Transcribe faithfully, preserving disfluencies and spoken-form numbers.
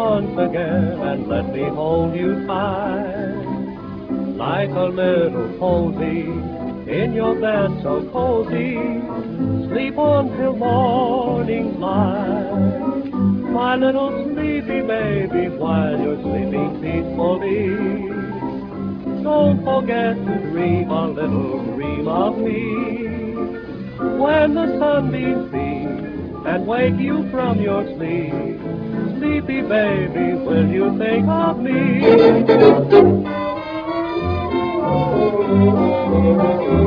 once again and let me hold you tight. Like a little posy in your bed so cozy, sleep on till morning light. My little sleepy baby, while you're sleeping peacefully, don't forget to dream a little dream of me. When the sunbeams beam and wake you from your sleep, sleepy baby, will you think of me?